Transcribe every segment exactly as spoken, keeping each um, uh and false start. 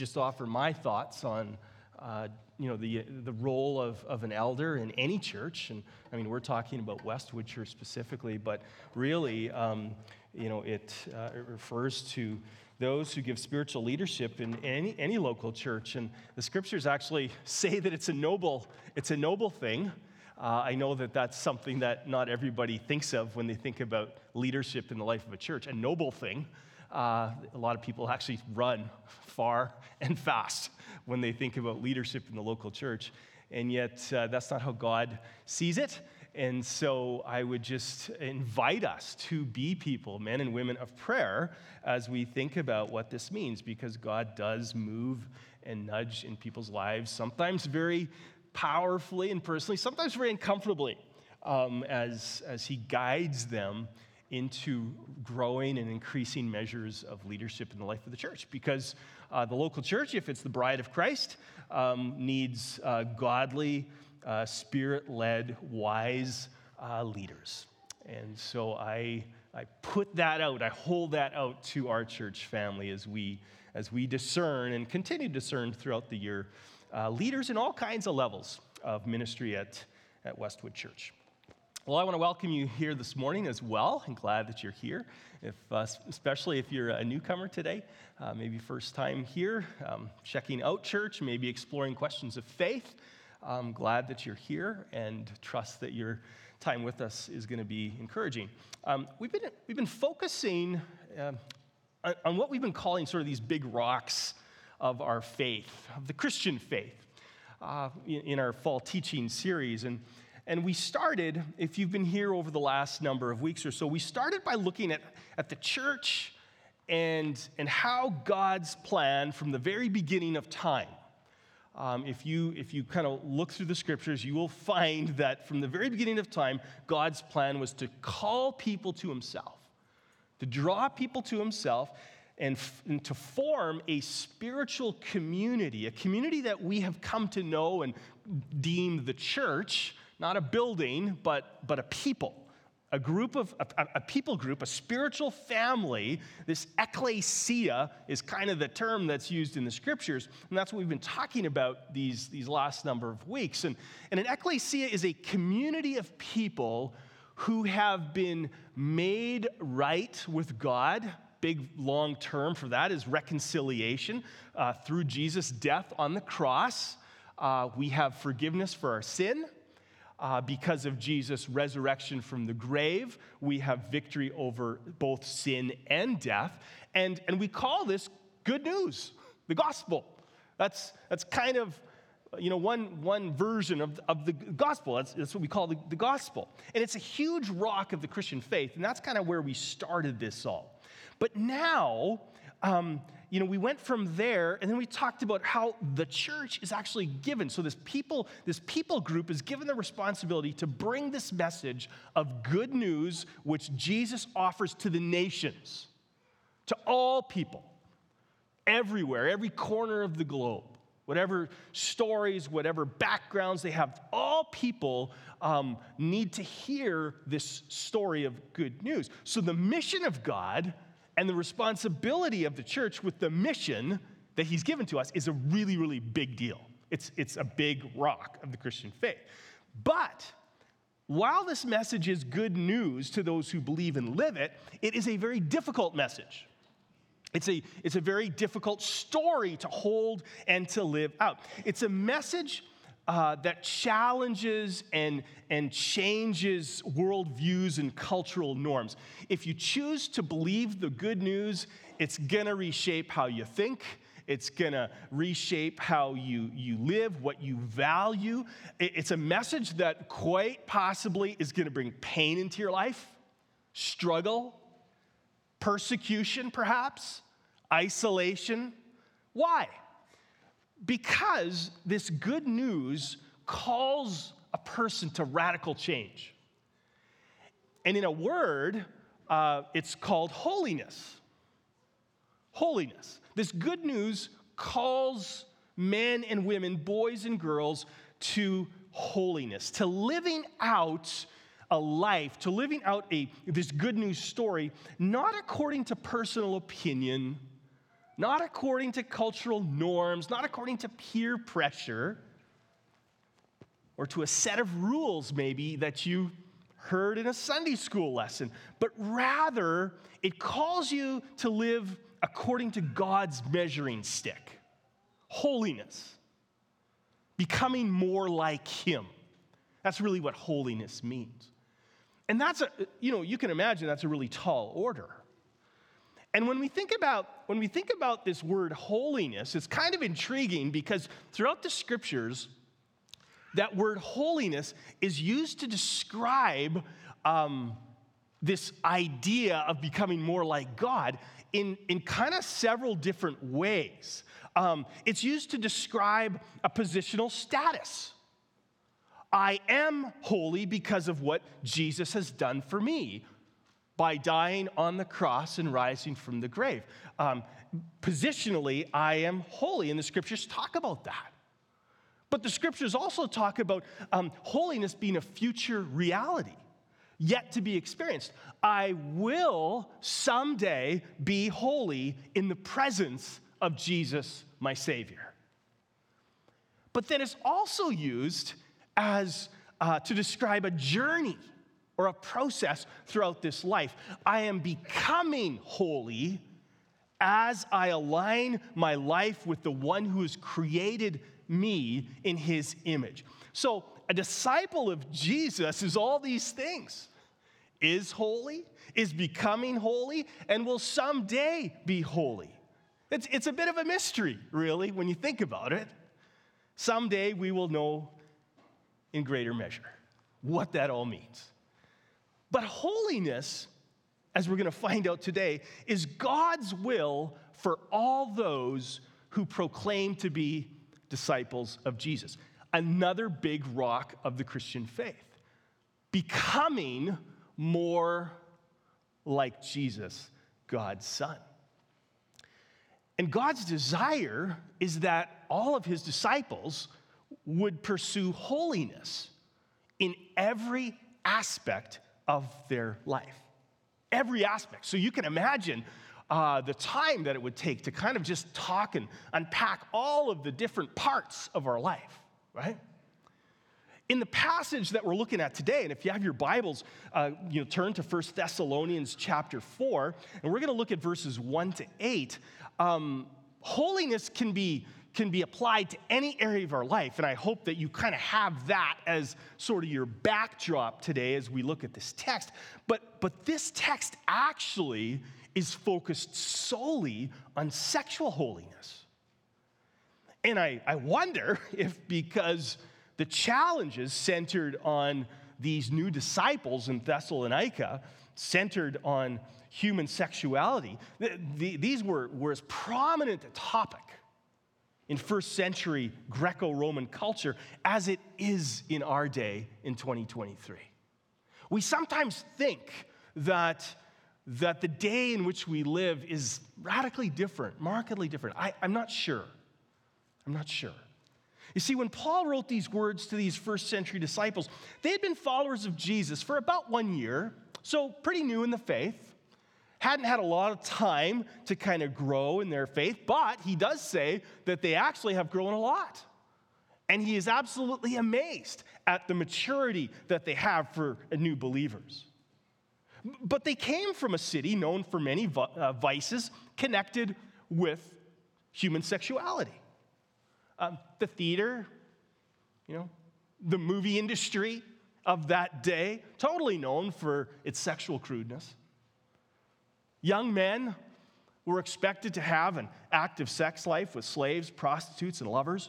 just offer my thoughts on, uh, you know, the the role of, of an elder in any church. And I mean, we're talking about Westwood Church specifically, but really, um, you know, it, uh, it refers to those who give spiritual leadership in any any local church. And the scriptures actually say that it's a noble it's a noble thing. Uh, I know that that's something that not everybody thinks of when they think about leadership in the life of a church. A noble thing. Uh, a lot of people actually run far and fast when they think about leadership in the local church. And yet, uh, that's not how God sees it. And so I would just invite us to be people, men and women of prayer, as we think about what this means, because God does move and nudge in people's lives, sometimes very powerfully and personally, sometimes very uncomfortably, um, as, as he guides them into growing and increasing measures of leadership in the life of the church. Because uh, the local church, if it's the bride of Christ, um, needs uh, godly, uh, spirit-led, wise uh, leaders. And so I, I put that out, I hold that out to our church family as we, as we discern and continue to discern throughout the year Uh, leaders in all kinds of levels of ministry at, at Westwood Church. Well, I want to welcome you here this morning as well. I'm glad that you're here, if, uh, especially if you're a newcomer today, uh, maybe first time here, um, checking out church, maybe exploring questions of faith. I'm glad that you're here and trust that your time with us is going to be encouraging. Um, we've been we've been focusing uh, on, on what we've been calling sort of these big rocks of our faith, of the Christian faith, uh, in, in our fall teaching series. And, and we started, if you've been here over the last number of weeks or so, we started by looking at, at the church and, and how God's plan from the very beginning of time. Um, if you, if you kind of look through the scriptures, you will find that from the very beginning of time, God's plan was to call people to himself, to draw people to himself, And, f- and to form a spiritual community, a community that we have come to know and deem the church, not a building, but, but a people, a group of, a, a people group, a spiritual family. This ecclesia is kind of the term that's used in the scriptures, and that's what we've been talking about these, these last number of weeks. And, and an ecclesia is a community of people who have been made right with God. Big long term for that is reconciliation uh, through Jesus' death on the cross. Uh, we have forgiveness for our sin. Uh, because of Jesus' resurrection from the grave, we have victory over both sin and death. And, and we call this good news, the gospel. That's, that's kind of, you know, one, one version of, of the gospel. That's, that's what we call the, the gospel. And it's a huge rock of the Christian faith, and that's kind of where we started this all. But now, um, you know, we went from there, and then we talked about how the church is actually given. So this people, this people group is given the responsibility to bring this message of good news, which Jesus offers to the nations, to all people, everywhere, every corner of the globe, whatever stories, whatever backgrounds they have. All people um, need to hear this story of good news. So the mission of God and the responsibility of the church with the mission that he's given to us is a really, really big deal. It's, it's a big rock of the Christian faith. But while this message is good news to those who believe and live it, it is a very difficult message. It's a, it's a very difficult story to hold and to live out. It's a message uh, that challenges and, and changes worldviews and cultural norms. If you choose to believe the good news, it's going to reshape how you think. It's going to reshape how you, you live, what you value. It, it's a message that quite possibly is going to bring pain into your life, struggle, persecution perhaps, isolation. Why? Because this good news calls a person to radical change. And in a word, uh, it's called holiness. Holiness. This good news calls men and women, boys and girls, to holiness, to living out a life, to living out a this good news story, not according to personal opinion, not according to cultural norms, not according to peer pressure, or to a set of rules maybe that you heard in a Sunday school lesson, but rather it calls you to live according to God's measuring stick. Holiness. Becoming more like Him. That's really what holiness means. And that's a, you know, you can imagine that's a really tall order. And when we think about, when we think about this word holiness, it's kind of intriguing because throughout the scriptures, that word holiness is used to describe um, this idea of becoming more like God in, in kind of several different ways. Um, it's used to describe a positional status. I am holy because of what Jesus has done for me by dying on the cross and rising from the grave. Um, positionally, I am holy, and the scriptures talk about that. But the scriptures also talk about um, holiness being a future reality, yet to be experienced. I will someday be holy in the presence of Jesus, my Savior. But then it's also used as uh, to describe a journey or a process throughout this life. I am becoming holy as I align my life with the one who has created me in His image. So a disciple of Jesus is all these things. Is holy, is becoming holy, and will someday be holy. It's, it's a bit of a mystery, really, when you think about it. Someday we will know in greater measure what that all means. But holiness, as we're going to find out today, is God's will for all those who proclaim to be disciples of Jesus. Another big rock of the Christian faith. Becoming more like Jesus, God's Son. And God's desire is that all of His disciples would pursue holiness in every aspect of their life. Every aspect. So you can imagine uh, the time that it would take to kind of just talk and unpack all of the different parts of our life, right? In the passage that we're looking at today, and if you have your Bibles, uh, you know, turn to First Thessalonians chapter four, and we're going to look at verses one to eight. Um, holiness can be can be applied to any area of our life, and I hope that you kind of have that as sort of your backdrop today as we look at this text. But, but this text actually is focused solely on sexual holiness. And I, I wonder if because the challenges centered on these new disciples in Thessalonica, centered on human sexuality, the, the, these were, were as prominent a topic in first century Greco-Roman culture as it is in our day in twenty twenty-three. We sometimes think that, that the day in which we live is radically different, markedly different. I, I'm not sure. I'm not sure. You see, when Paul wrote these words to these first century disciples, they had been followers of Jesus for about one year, so pretty new in the faith. Hadn't had a lot of time to kind of grow in their faith, but he does say that they actually have grown a lot. And he is absolutely amazed at the maturity that they have for new believers. But they came from a city known for many vices connected with human sexuality. Um, the theater, you know, the movie industry of that day, totally known for its sexual crudeness. Young men were expected to have an active sex life with slaves, prostitutes, and lovers.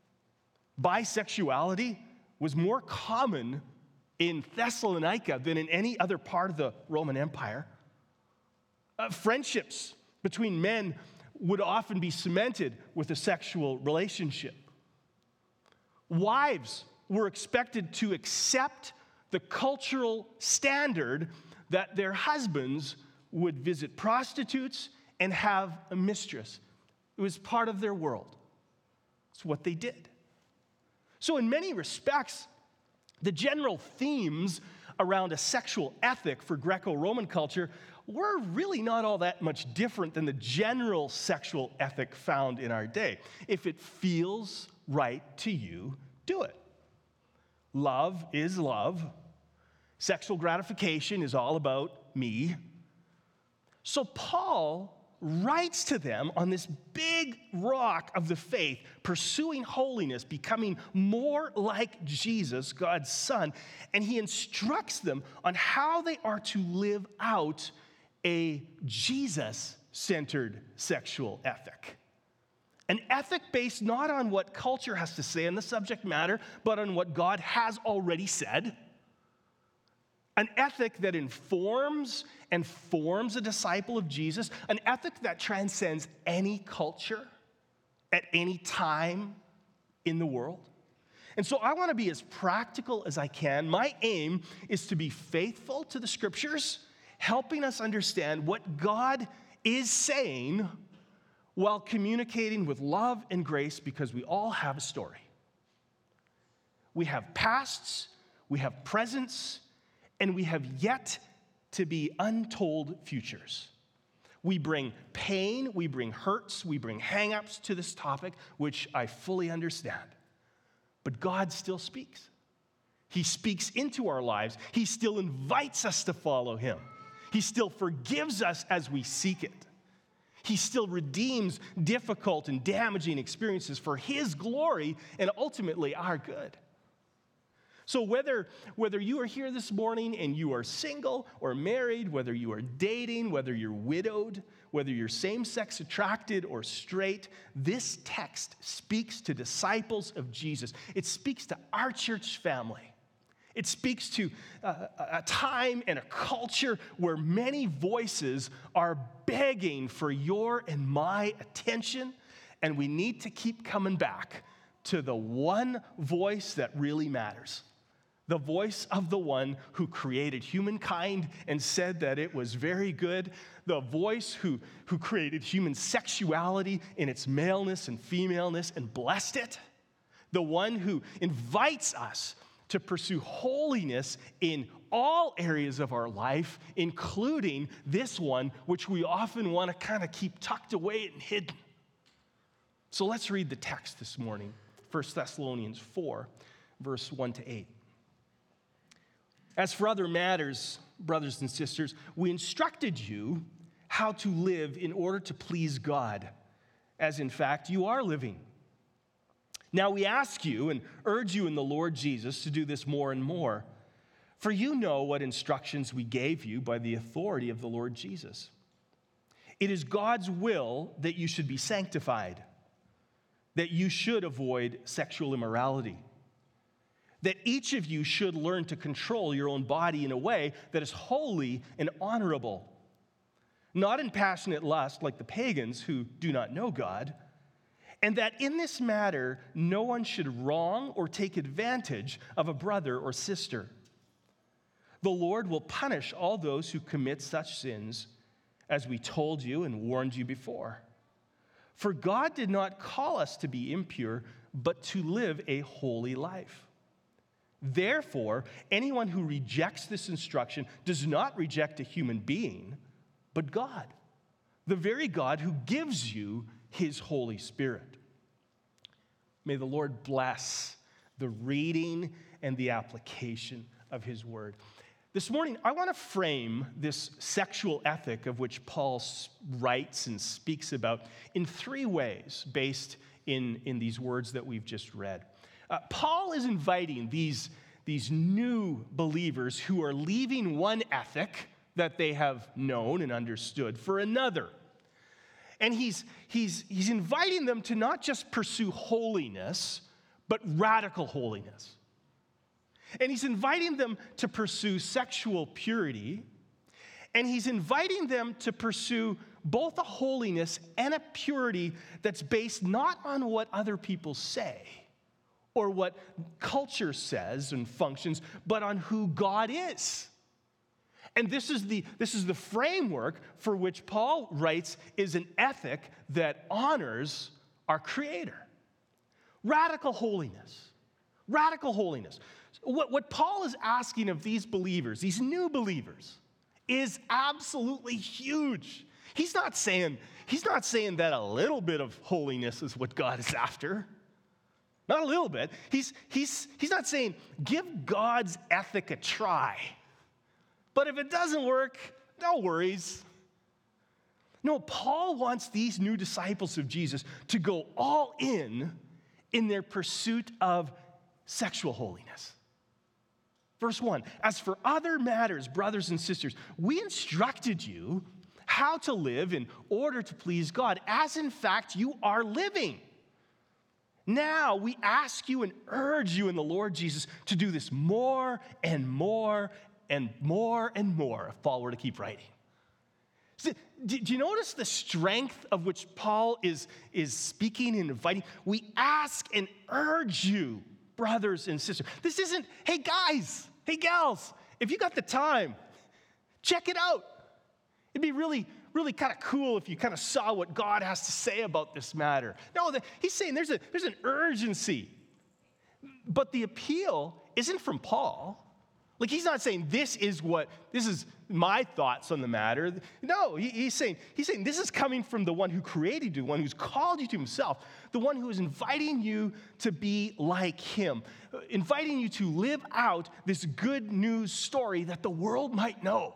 Bisexuality was more common in Thessalonica than in any other part of the Roman Empire. Uh, friendships between men would often be cemented with a sexual relationship. Wives were expected to accept the cultural standard that their husbands would visit prostitutes and have a mistress. It was part of their world. It's what they did. So in many respects, the general themes around a sexual ethic for Greco-Roman culture, we're really not all that much different than the general sexual ethic found in our day. If it feels right to you, do it. Love is love. Sexual gratification is all about me. So Paul writes to them on this big rock of the faith, pursuing holiness, becoming more like Jesus, God's Son, and he instructs them on how they are to live out a Jesus-centered sexual ethic. An ethic based not on what culture has to say on the subject matter, but on what God has already said. An ethic that informs and forms a disciple of Jesus. An ethic that transcends any culture at any time in the world. And so I want to be as practical as I can. My aim is to be faithful to the scriptures, helping us understand what God is saying while communicating with love and grace, because we all have a story. We have pasts, we have presents, and we have yet to be untold futures. We bring pain, we bring hurts, we bring hang-ups to this topic, which I fully understand. But God still speaks. He speaks into our lives. He still invites us to follow him. He still forgives us as we seek it. He still redeems difficult and damaging experiences for his glory and ultimately our good. So whether, whether you are here this morning and you are single or married, whether you are dating, whether you're widowed, whether you're same-sex attracted or straight, this text speaks to disciples of Jesus. It speaks to our church family. It speaks to uh, a time and a culture where many voices are begging for your and my attention, and we need to keep coming back to the one voice that really matters. The voice of the one who created humankind and said that it was very good. The voice who, who created human sexuality in its maleness and femaleness and blessed it. The one who invites us to pursue holiness in all areas of our life, including this one, which we often want to kind of keep tucked away and hidden. So let's read the text this morning, First Thessalonians four, verse one to eight. As for other matters, brothers and sisters, we instructed you how to live in order to please God, as in fact you are living. Now we ask you and urge you in the Lord Jesus to do this more and more, for you know what instructions we gave you by the authority of the Lord Jesus. It is God's will that you should be sanctified, that you should avoid sexual immorality, that each of you should learn to control your own body in a way that is holy and honorable, not in passionate lust like the pagans who do not know God, and that in this matter no one should wrong or take advantage of a brother or sister. The Lord will punish all those who commit such sins, as we told you and warned you before. For God did not call us to be impure, but to live a holy life. Therefore, anyone who rejects this instruction does not reject a human being, but God, the very God who gives you his Holy Spirit. May the Lord bless the reading and the application of his word. This morning, I want to frame this sexual ethic of which Paul writes and speaks about in three ways based in, in these words that we've just read. Uh, Paul is inviting these, these new believers who are leaving one ethic that they have known and understood for another. And he's, he's, he's inviting them to not just pursue holiness, but radical holiness. And he's inviting them to pursue sexual purity. And he's inviting them to pursue both a holiness and a purity that's based not on what other people say or what culture says and functions, but on who God is. And this is the, this is the framework for which Paul writes is an ethic that honors our Creator. Radical holiness. Radical holiness. What, what Paul is asking of these believers, these new believers, is absolutely huge. He's not saying, he's not saying that a little bit of holiness is what God is after. Not a little bit. He's, he's, he's not saying, give God's ethic a try. But if it doesn't work, no worries. No, Paul wants these new disciples of Jesus to go all in in their pursuit of sexual holiness. Verse one, as for other matters, brothers and sisters, we instructed you how to live in order to please God, as in fact you are living. Now we ask you and urge you in the Lord Jesus to do this more and more and more and more, if Paul were to keep writing. So, do you notice the strength of which Paul is, is speaking and inviting? We ask and urge you, brothers and sisters. This isn't, hey guys, hey gals, if you got the time, check it out. It'd be really, really kind of cool if you kind of saw what God has to say about this matter. No, the, he's saying there's, a, there's an urgency. But the appeal isn't from Paul. Like, he's not saying this is what, this is my thoughts on the matter. No, he, he's saying, he's saying this is coming from the one who created you, the one who's called you to himself, the one who is inviting you to be like him, inviting you to live out this good news story that the world might know.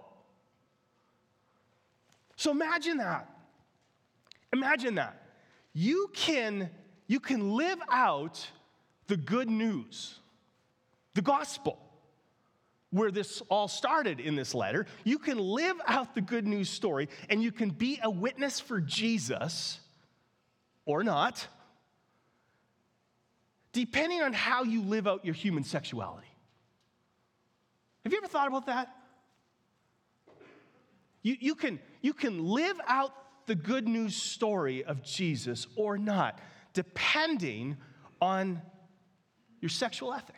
So imagine that. Imagine that. You can, you can live out the good news, the gospel, where this all started in this letter. You can live out the good news story, and you can be a witness for Jesus or not, depending on how you live out your human sexuality. Have you ever thought about that? You, you, can, you can live out the good news story of Jesus or not, depending on your sexual ethic.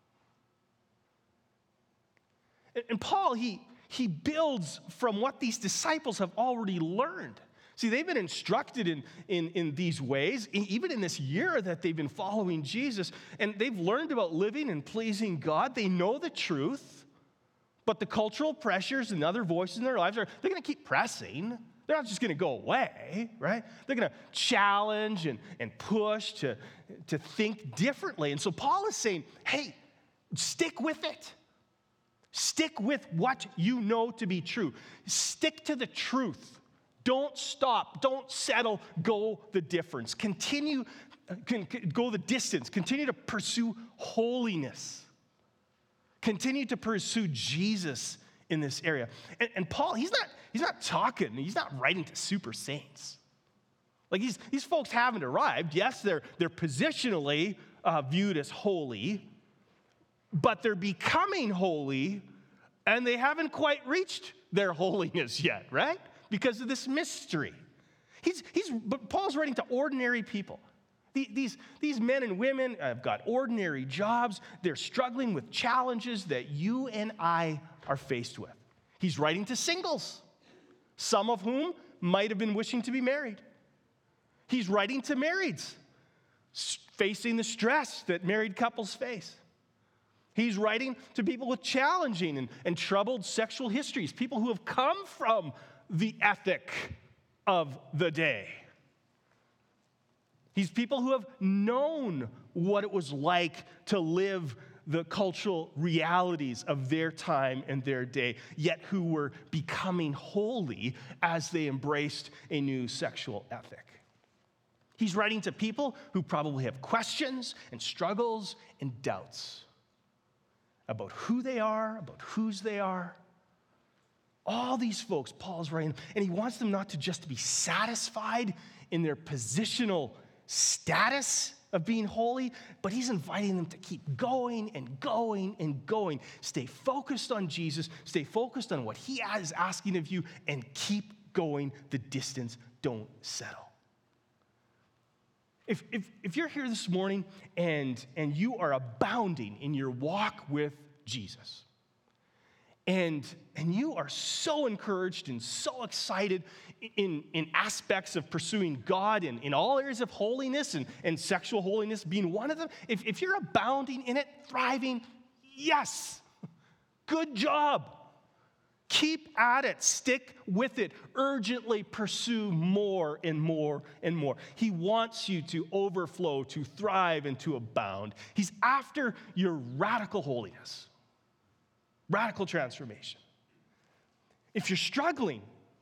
And Paul, he, he builds from what these disciples have already learned. See, they've been instructed in, in, in these ways, even in this year that they've been following Jesus, and they've learned about living and pleasing God. They know the truth, but the cultural pressures and other voices in their lives are, they're going to keep pressing. They're not just going to go away, right? They're going to challenge and, and push to, to think differently. And so Paul is saying, hey, stick with it. Stick with what you know to be true. Stick to the truth. Don't stop. Don't settle. Go the difference. Continue, can, can, go the distance. Continue to pursue holiness. Continue to pursue Jesus in this area. And, and Paul, he's not, he's not talking, he's not writing to super saints. Like these, these folks haven't arrived. Yes, they're, they're positionally uh, viewed as holy, but they're becoming holy, and they haven't quite reached their holiness yet, right? Because of this mystery. He's, he's, but Paul's writing to ordinary people. These, these men and women have got ordinary jobs. They're struggling with challenges that you and I are faced with. He's writing to singles, some of whom might have been wishing to be married. He's writing to marrieds, facing the stress that married couples face. He's writing to people with challenging and, and troubled sexual histories, people who have come from the ethic of the day. He's people who have known what it was like to live the cultural realities of their time and their day, yet who were becoming holy as they embraced a new sexual ethic. He's writing to people who probably have questions and struggles and doubts about who they are, about whose they are. All these folks, Paul's writing, and he wants them not to just be satisfied in their positional status of being holy, but he's inviting them to keep going and going and going. Stay focused on Jesus, stay focused on what he is asking of you, and keep going the distance. Don't settle. If, if, if you're here this morning and, and you are abounding in your walk with Jesus, And, and you are so encouraged and so excited in, in aspects of pursuing God and in all areas of holiness and, and sexual holiness being one of them, if, if you're abounding in it, thriving, yes, good job. Keep at it. Stick with it. Urgently pursue more and more and more. He wants you to overflow, to thrive, and to abound. He's after your radical holiness. Radical transformation. If you're struggling,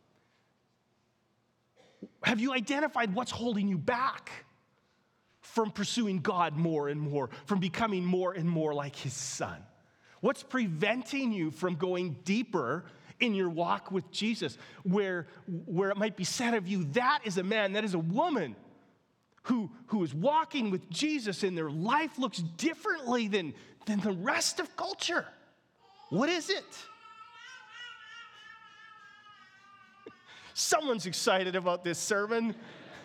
have you identified what's holding you back from pursuing God more and more, from becoming more and more like His Son? What's preventing you from going deeper in your walk with Jesus, where, where it might be said of you, that is a man, that is a woman who, who is walking with Jesus and their life looks differently than, than the rest of culture? What is it? Someone's excited about this sermon.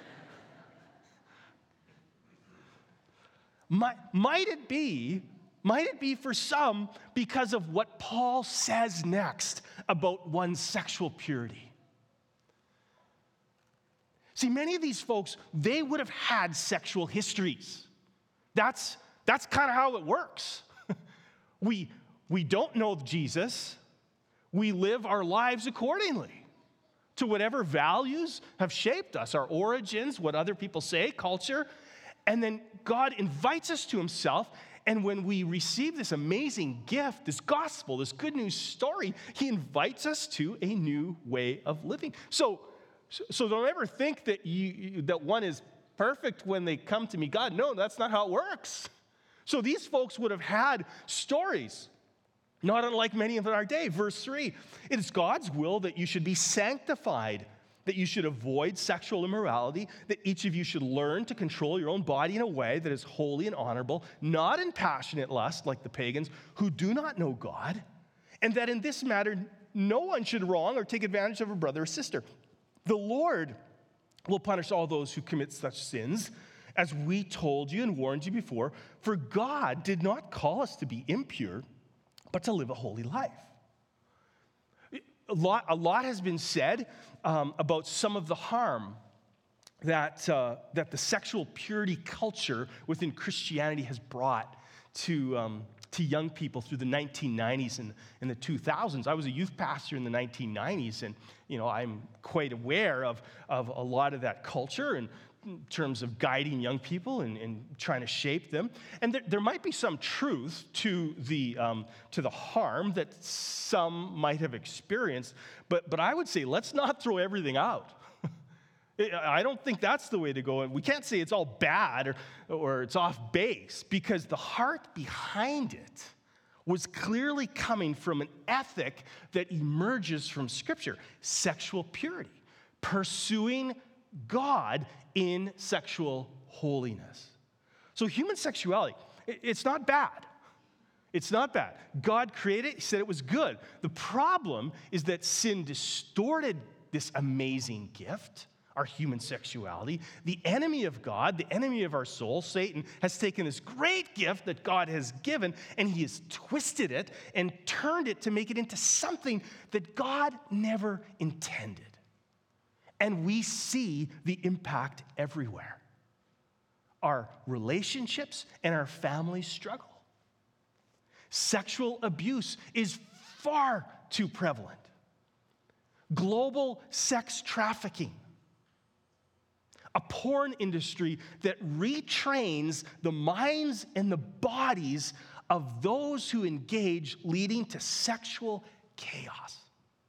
Might, might it be, might it be for some because of what Paul says next about one's sexual purity? See, many of these folks, they would have had sexual histories. That's, that's kind of how it works. we, we don't know Jesus. We live our lives accordingly to whatever values have shaped us, our origins, what other people say, culture. And then God invites us to Himself. And when we receive this amazing gift, this gospel, this good news story, He invites us to a new way of living. So, so don't ever think that you that one is perfect when they come to meet God. No, that's not how it works. So these folks would have had stories, not unlike many of our day. Verse three, it is God's will that you should be sanctified, that you should avoid sexual immorality, that each of you should learn to control your own body in a way that is holy and honorable, not in passionate lust like the pagans who do not know God, and that in this matter no one should wrong or take advantage of a brother or sister. The Lord will punish all those who commit such sins, as we told you and warned you before, for God did not call us to be impure, but to live a holy life. A lot, a lot has been said um, about some of the harm that, uh, that the sexual purity culture within Christianity has brought to, um, to young people through the nineteen nineties and, and the two thousands. I was a youth pastor in the nineteen nineties, and you know, I'm quite aware of, of a lot of that culture and in terms of guiding young people and, and trying to shape them. And there, there might be some truth to the, um, to the harm that some might have experienced, but, but I would say let's not throw everything out. I don't think that's the way to go. And we can't say it's all bad or, or it's off base, because the heart behind it was clearly coming from an ethic that emerges from Scripture: sexual purity, pursuing God in sexual holiness. So human sexuality, it's not bad. It's not bad. God created it. He said it was good. The problem is that sin distorted this amazing gift, our human sexuality. The enemy of God, the enemy of our soul, Satan, has taken this great gift that God has given, and he has twisted it and turned it to make it into something that God never intended. And we see the impact everywhere. Our relationships and our families struggle. Sexual abuse is far too prevalent. Global sex trafficking. A porn industry that retrains the minds and the bodies of those who engage, leading to sexual chaos.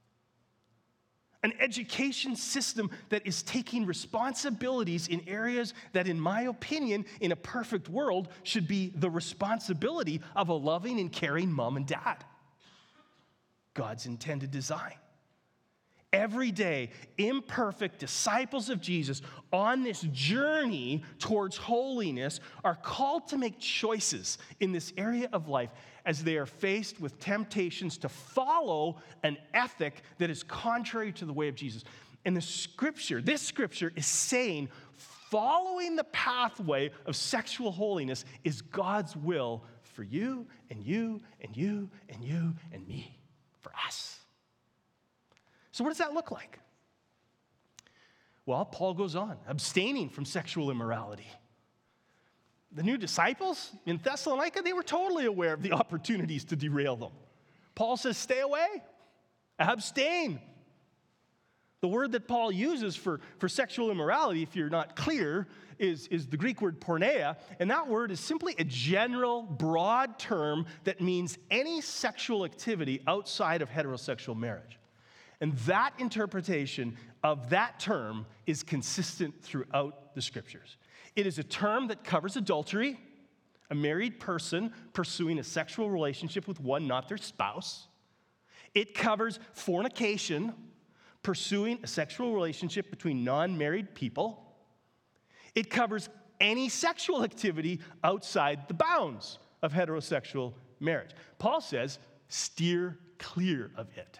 An education system that is taking responsibilities in areas that, in my opinion, in a perfect world, should be the responsibility of a loving and caring mom and dad. God's intended design. Every day, imperfect disciples of Jesus on this journey towards holiness are called to make choices in this area of life as they are faced with temptations to follow an ethic that is contrary to the way of Jesus. And the scripture, this scripture is saying following the pathway of sexual holiness is God's will for you and you and you and you and me. for us. So what does that look like? Well, Paul goes on, abstaining from sexual immorality. The new disciples in Thessalonica, they were totally aware of the opportunities to derail them. Paul says, stay away, abstain. The word that Paul uses for, for sexual immorality, if you're not clear, is, is the Greek word porneia, and that word is simply a general, broad term that means any sexual activity outside of heterosexual marriage. And that interpretation of that term is consistent throughout the Scriptures. It is a term that covers adultery, a married person pursuing a sexual relationship with one not their spouse. It covers fornication, pursuing a sexual relationship between non-married people. It covers any sexual activity outside the bounds of heterosexual marriage. Paul says, steer clear of it.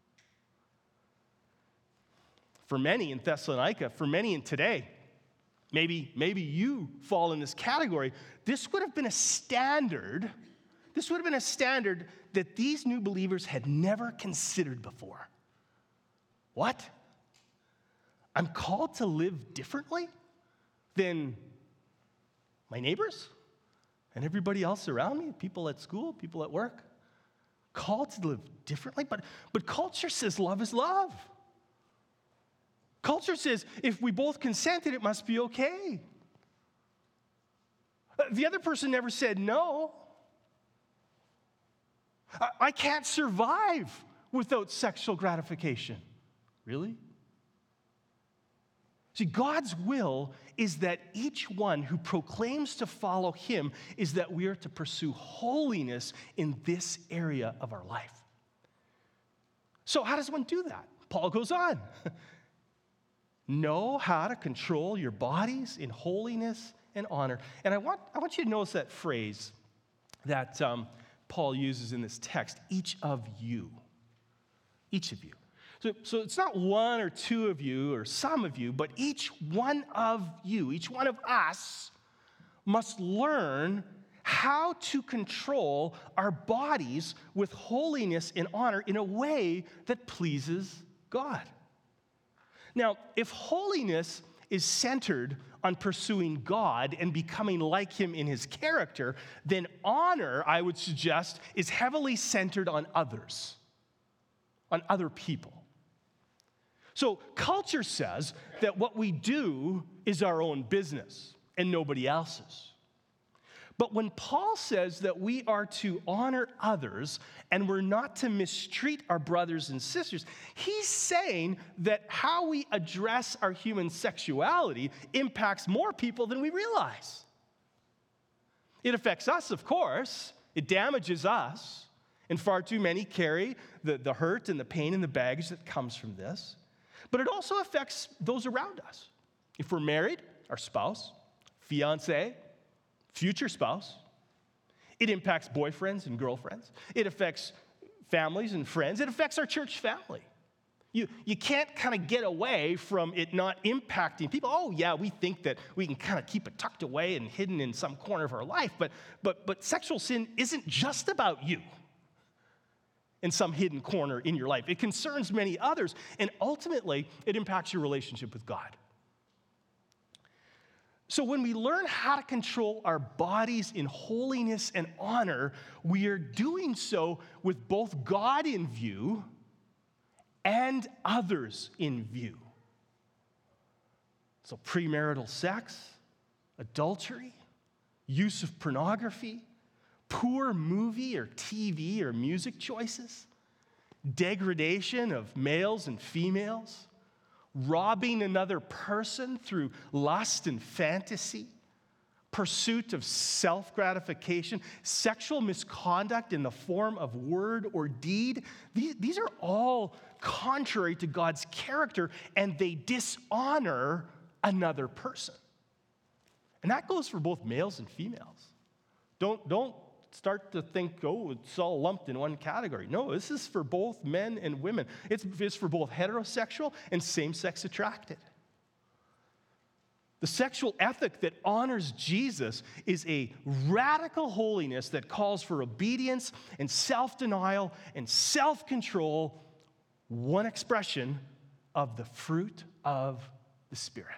For many in Thessalonica, for many in today, maybe, maybe you fall in this category, this would have been a standard, this would have been a standard that these new believers had never considered before. What? I'm called to live differently than my neighbors and everybody else around me, people at school, people at work. Called to live differently, but, but culture says love is love. Culture says if we both consented, it must be okay. The other person never said no. I, I can't survive without sexual gratification. Really? See, God's will is that each one who proclaims to follow him is that we are to pursue holiness in this area of our life. So how does one do that? Paul goes on. Know how to control your bodies in holiness and honor. And I want, I want you to notice that phrase that um, Paul uses in this text, each of you. Each of you. So, so it's not one or two of you or some of you, but each one of you, each one of us must learn how to control our bodies with holiness and honor in a way that pleases God. Now, if holiness is centered on pursuing God and becoming like him in his character, then honor, I would suggest, is heavily centered on others, on other people. So culture says that what we do is our own business and nobody else's. But when Paul says that we are to honor others and we're not to mistreat our brothers and sisters, he's saying that how we address our human sexuality impacts more people than we realize. It affects us, of course. It damages us. And far too many carry the, the hurt and the pain and the baggage that comes from this. But it also affects those around us. If we're married, our spouse, fiance, future spouse. It impacts boyfriends and girlfriends. It affects families and friends. It affects our church family. You, you can't kind of get away from it not impacting people. Oh, yeah, we think that we can kind of keep it tucked away and hidden in some corner of our life, but, but, but sexual sin isn't just about you in some hidden corner in your life. It concerns many others, and ultimately, it impacts your relationship with God. So when we learn how to control our bodies in holiness and honor, we are doing so with both God in view and others in view. So premarital sex, adultery, use of pornography, poor movie or T V or music choices, degradation of males and females, robbing another person through lust and fantasy, pursuit of self-gratification, sexual misconduct in the form of word or deed. These, these are all contrary to God's character, and they dishonor another person. And that goes for both males and females. Don't, don't start to think, oh, it's all lumped in one category. No, this is for both men and women. It's, it's for both heterosexual and same-sex attracted. The sexual ethic that honors Jesus is a radical holiness that calls for obedience and self-denial and self-control, one expression of the fruit of the Spirit.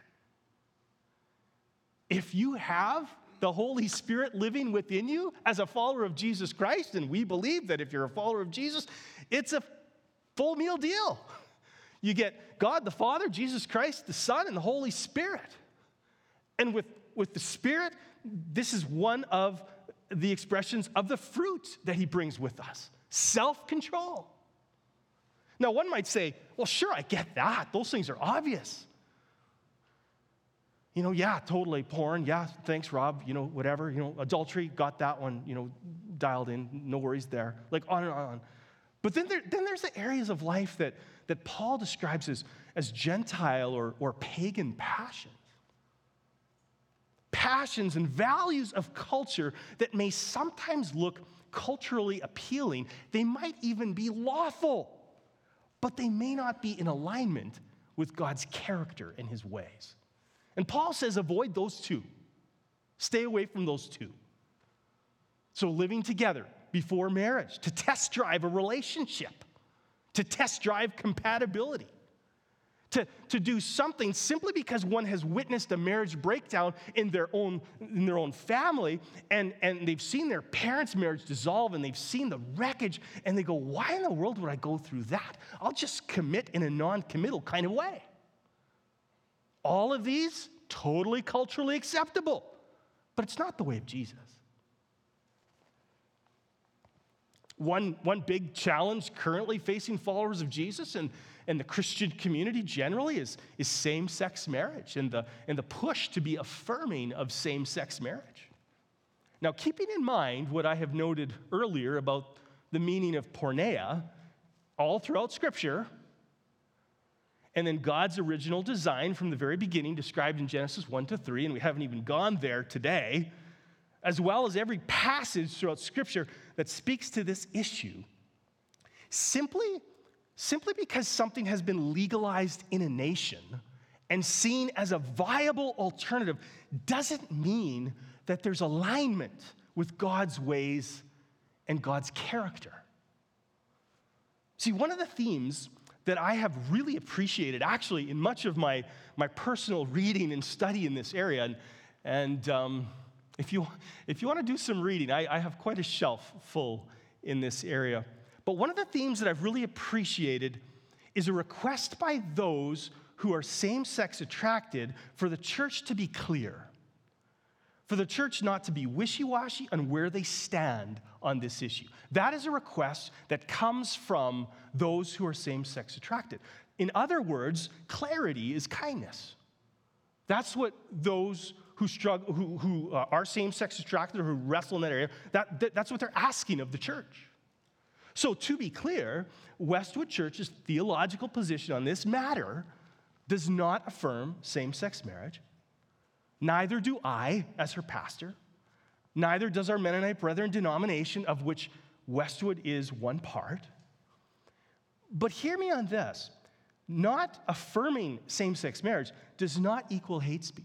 If you have the Holy Spirit living within you as a follower of Jesus Christ, and we believe that if you're a follower of Jesus, it's a full meal deal. You get God the Father, Jesus Christ, the Son, and the Holy Spirit. And with, with the Spirit, this is one of the expressions of the fruit that he brings with us, self-control. Now, one might say, well, sure, I get that. Those things are obvious. You know, yeah, totally. Porn, yeah, thanks, Rob. You know, whatever. You know, adultery, got that one, you know, dialed in. No worries there. Like on and on. But then, there, then there's the areas of life that, that Paul describes as, as Gentile or, or pagan passions. Passions and values of culture that may sometimes look culturally appealing. They might even be lawful, but they may not be in alignment with God's character and his ways. And Paul says avoid those two. Stay away from those two. So living together before marriage, to test drive a relationship, to test drive compatibility, to, to do something simply because one has witnessed a marriage breakdown in their own, in their own family, and, and they've seen their parents' marriage dissolve, and they've seen the wreckage, and they go, why in the world would I go through that? I'll just commit in a non-committal kind of way. All of these, totally culturally acceptable, but it's not the way of Jesus. One, one big challenge currently facing followers of Jesus and, and the Christian community generally is, is same-sex marriage and the, and the push to be affirming of same-sex marriage. Now, keeping in mind what I have noted earlier about the meaning of porneia all throughout Scripture, and then God's original design from the very beginning described in Genesis one to three, and we haven't even gone there today, as well as every passage throughout Scripture that speaks to this issue, simply, simply because something has been legalized in a nation and seen as a viable alternative doesn't mean that there's alignment with God's ways and God's character. See, one of the themes that I have really appreciated, actually, in much of my, my personal reading and study in this area, and, and um, if you, if you want to do some reading, I, I have quite a shelf full in this area. But one of the themes that I've really appreciated is a request by those who are same-sex attracted for the church to be clear, for the church not to be wishy-washy on where they stand on this issue. That is a request that comes from those who are same-sex attracted. In other words, clarity is kindness. That's what those who struggle, who, who uh, are same-sex attracted or who wrestle in that area, that, that, that's what they're asking of the church. So to be clear, Westwood Church's theological position on this matter does not affirm same-sex marriage. Neither do I as her pastor. Neither does our Mennonite Brethren denomination, of which Westwood is one part. But hear me on this. Not affirming same-sex marriage does not equal hate speech.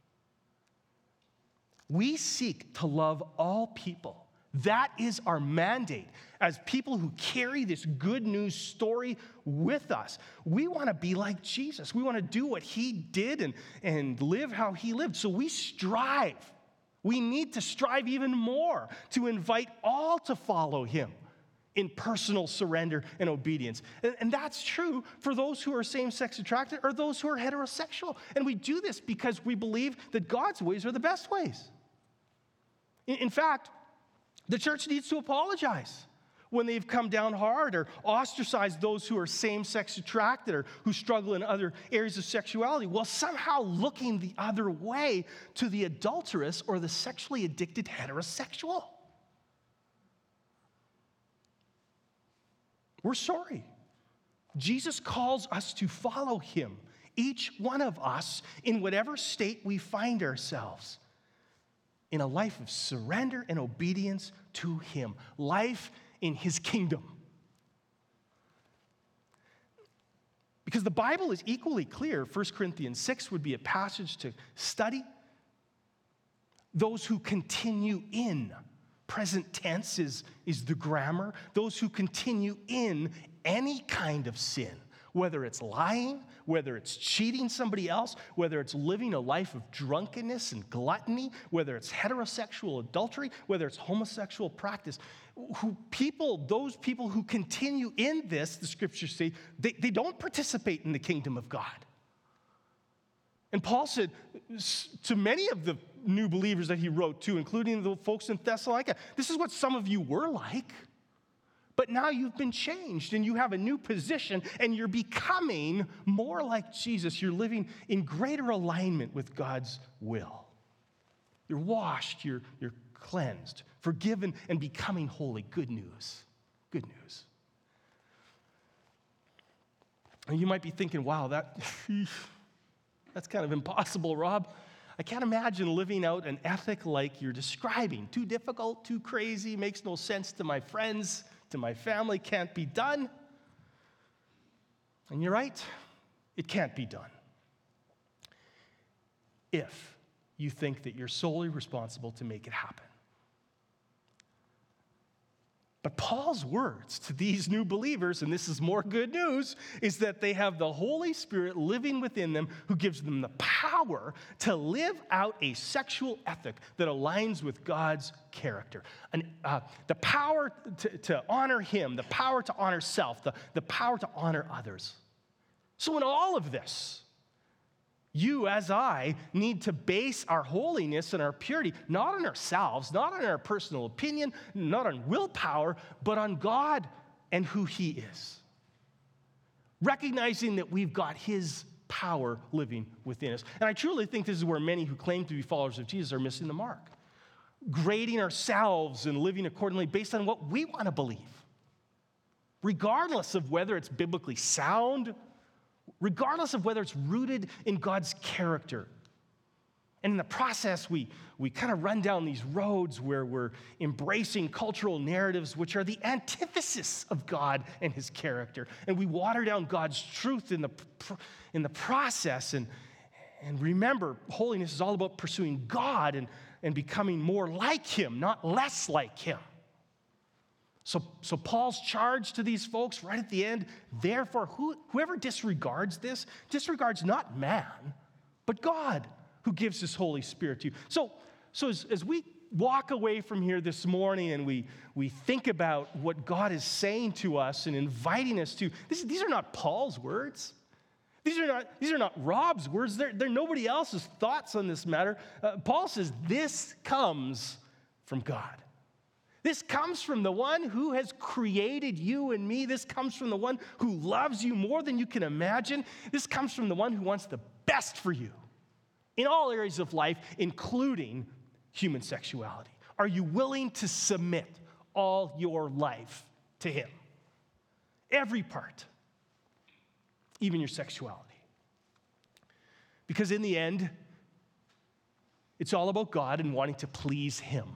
We seek to love all people. That is our mandate as people who carry this good news story with us. We want to be like Jesus. We want to do what he did and, and live how he lived. So we strive. We need to strive even more to invite all to follow him in personal surrender and obedience. And, and that's true for those who are same-sex attracted or those who are heterosexual. And we do this because we believe that God's ways are the best ways. In, in fact, the church needs to apologize when they've come down hard or ostracized those who are same-sex attracted or who struggle in other areas of sexuality, while somehow looking the other way to the adulterous or the sexually addicted heterosexual. We're sorry. Jesus calls us to follow him, each one of us, in whatever state we find ourselves, in a life of surrender and obedience to him, life in his kingdom. Because the Bible is equally clear. First Corinthians six would be a passage to study. Those who continue in, present tense is, is the grammar. Those who continue in any kind of sin, whether it's lying, whether it's cheating somebody else, whether it's living a life of drunkenness and gluttony, whether it's heterosexual adultery, whether it's homosexual practice, who people, those people who continue in this, the scriptures say, they, they don't participate in the kingdom of God. And Paul said to many of the new believers that he wrote to, including the folks in Thessalonica, this is what some of you were like, but now you've been changed and you have a new position and you're becoming more like Jesus. You're living in greater alignment with God's will. You're washed, you're, you're cleansed, forgiven, and becoming holy. Good news. Good news. And you might be thinking, wow, that that's kind of impossible, Rob. I can't imagine living out an ethic like you're describing. Too difficult, too crazy, makes no sense to my friends, to my family, can't be done. And you're right, it can't be done. If you think that you're solely responsible to make it happen. But Paul's words to these new believers, and this is more good news, is that they have the Holy Spirit living within them who gives them the power to live out a sexual ethic that aligns with God's character. And, uh, the power to, to honor Him, the power to honor self, the, the power to honor others. So in all of this, you, as I, need to base our holiness and our purity not on ourselves, not on our personal opinion, not on willpower, but on God and who He is. Recognizing that we've got His power living within us. And I truly think this is where many who claim to be followers of Jesus are missing the mark. Grading ourselves and living accordingly based on what we want to believe, regardless of whether it's biblically sound, regardless of whether it's rooted in God's character. And in the process, we, we kind of run down these roads where we're embracing cultural narratives which are the antithesis of God and His character. And we water down God's truth in the, in the process. And, and remember, holiness is all about pursuing God and, and becoming more like Him, not less like Him. So, so Paul's charge to these folks right at the end, therefore, who, whoever disregards this, disregards not man, but God who gives His Holy Spirit to you. So, so as, as we walk away from here this morning and we, we think about what God is saying to us and inviting us to, this, these are not Paul's words. These are not, these are not Rob's words. They're, they're nobody else's thoughts on this matter. Uh, Paul says this comes from God. This comes from the one who has created you and me. This comes from the one who loves you more than you can imagine. This comes from the one who wants the best for you in all areas of life, including human sexuality. Are you willing to submit all your life to Him? Every part, even your sexuality. Because in the end, it's all about God and wanting to please Him.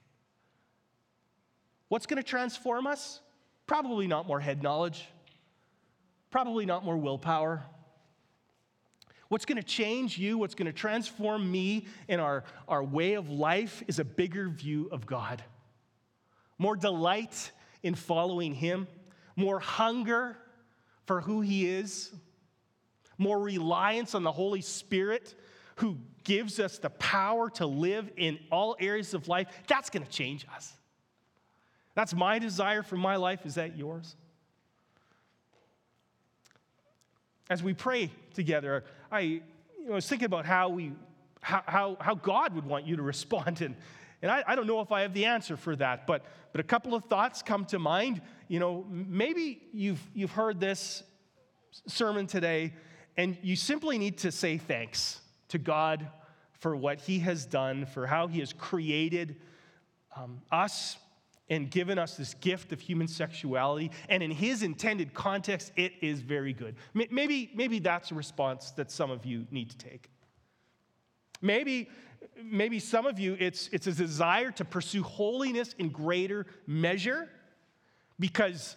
What's going to transform us? Probably not more head knowledge. Probably not more willpower. What's going to change you, what's going to transform me and our, our way of life is a bigger view of God. More delight in following Him. More hunger for who He is. More reliance on the Holy Spirit who gives us the power to live in all areas of life. That's going to change us. That's my desire for my life. Is that yours? As we pray together, I you know, was thinking about how we, how, how, how God would want you to respond. And, and I, I don't know if I have the answer for that, but, but a couple of thoughts come to mind. You know, maybe you've, you've heard this sermon today, and you simply need to say thanks to God for what He has done, for how He has created um, us, and given us this gift of human sexuality. And in His intended context, it is very good. Maybe, maybe that's a response that some of you need to take. Maybe, maybe some of you, it's, it's a desire to pursue holiness in greater measure because,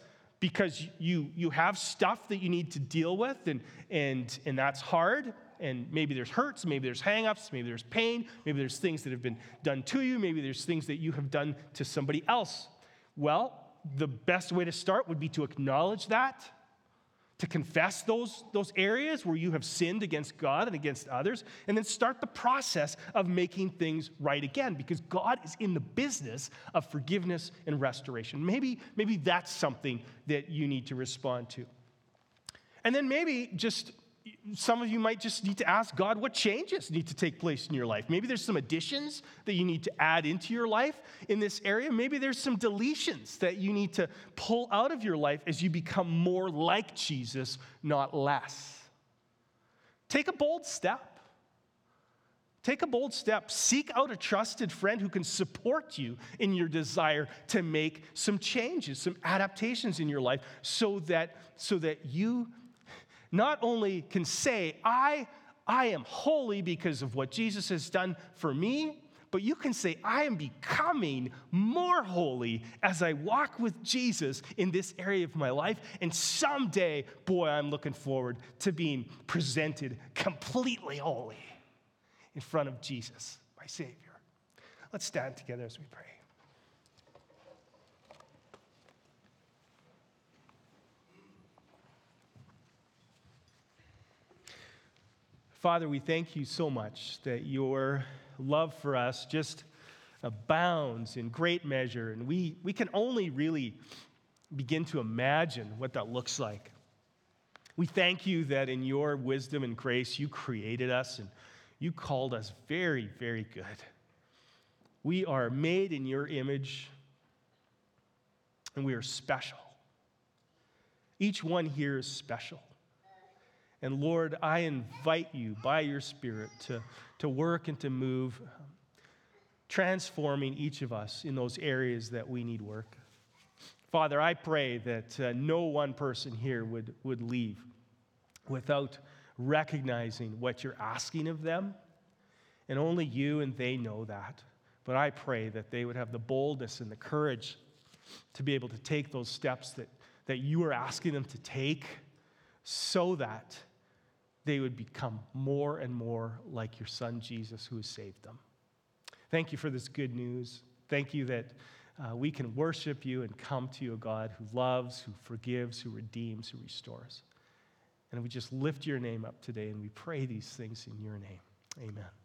because you, you have stuff that you need to deal with, and, and, and that's hard. And maybe there's hurts, maybe there's hang-ups, maybe there's pain, maybe there's things that have been done to you, maybe there's things that you have done to somebody else. Well, the best way to start would be to acknowledge that, to confess those, those areas where you have sinned against God and against others, and then start the process of making things right again, because God is in the business of forgiveness and restoration. Maybe, maybe that's something that you need to respond to. And then maybe just some of you might just need to ask God what changes need to take place in your life. Maybe there's some additions that you need to add into your life in this area. Maybe there's some deletions that you need to pull out of your life as you become more like Jesus, not less. Take a bold step. Take a bold step. Seek out a trusted friend who can support you in your desire to make some changes, some adaptations in your life so that, so that you not only can say, I, I am holy because of what Jesus has done for me, but you can say, I am becoming more holy as I walk with Jesus in this area of my life. And someday, boy, I'm looking forward to being presented completely holy in front of Jesus, my Savior. Let's stand together as we pray. Father, we thank you so much that your love for us just abounds in great measure, and we, we can only really begin to imagine what that looks like. We thank you that in your wisdom and grace, you created us and you called us very, very good. We are made in your image, and we are special. Each one here is special. And Lord, I invite you by your Spirit to, to work and to move, transforming each of us in those areas that we need work. Father, I pray that uh, no one person here would, would leave without recognizing what you're asking of them. And only you and they know that. But I pray that they would have the boldness and the courage to be able to take those steps that, that you are asking them to take, so that they would become more and more like your Son, Jesus, who has saved them. Thank you for this good news. Thank you that uh, we can worship you and come to you, a God who loves, who forgives, who redeems, who restores. And we just lift your name up today, and we pray these things in your name. Amen.